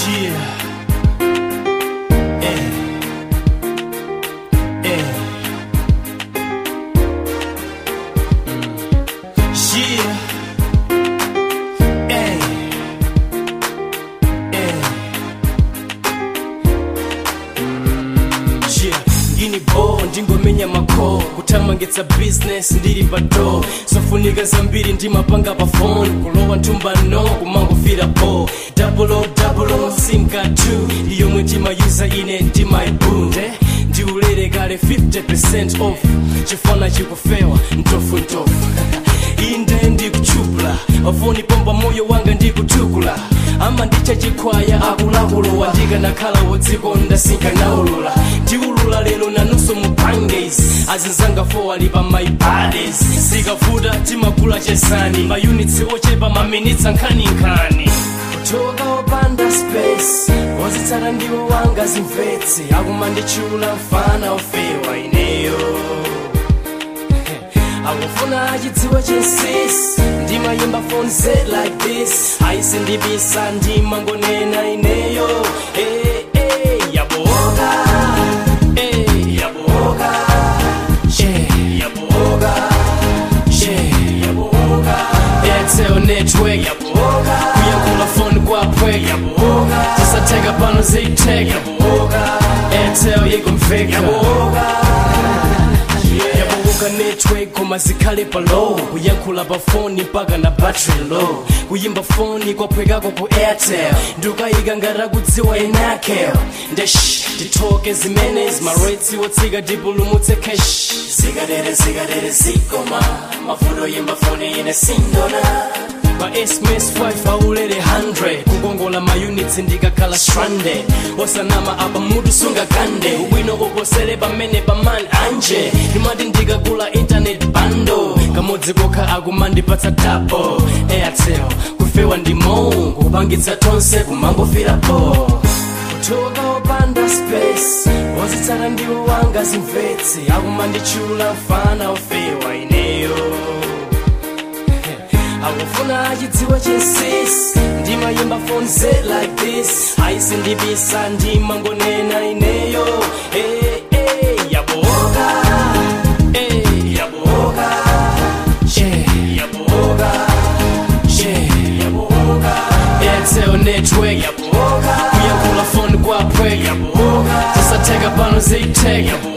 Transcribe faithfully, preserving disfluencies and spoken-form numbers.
Ndingomenya mako kutamangetsa business ndiri pado sofunika zambiri ndimapanga pa phone kulowa ntumbano kumangofira po double o double o simka two iyomwe ndimayuza ine ndimayibunde ndiulere kale fifty percent off chifana chikufewa ntofu ntofu inde ndikuchupula ofoni pomba moyo wanga ndikutukula ama ndicha chikwaya akulakulowa ndikanakhala wodzikonda sinkanaulula ndiulula lero nanunso mupanges azinzanga fo ali pa my bodies sikavuta timakula chesani maunits ochepa maminitsa nkhaninkhani kutoka opanda space wozitsala ndiwo wanga zimvetse akumandichula mfana ofewa ineyo akufuna achidziwa chensis ndimayimba phone set like this aisi ndibisa ndimangonena ineyo hey, hey, yaboka hey, yaboka yeah, yaboka yeah, yaboka Airtel network yaboka kuyankula phone kwapwe yaboka tisateka pano ziteka yaboka Airtel yikumveka yaboka network koma zikhale pa low kuyankhula pa phone mpaka na battery low kuyimba phone kwaphwekako ku Airtel ndukayika ngati kudziwa inakel ndesh titoke zimenez marates wotsika dipulumutse cash zikadere zikadere zikoma mavuto yimba phone ine sindona ma S M S five aulere one hundred kukongola ma units ndikakhala stranded osanama apa mutu sunga kande ubwino oposele pamene paman anje ndimati ndikagula internet bando kamodzi kokha akumandipatsa double Airtel kufewa ndimo kupangitsa tonse kumangofira po kutoka opanda space wozitsala ndiwo wanga zimvetse akumandichula mfana ofewa ineyo akufuna achidziwa chensis ndimayimba phone set like this aisi ndibisa ndimangonena ineyo hey, hey, yaboka hey, yaboka yeah, yaboka yeah, yaboka Airtel network yaboka kuyankula phone kwapwe yaboka tisateka pano ziteka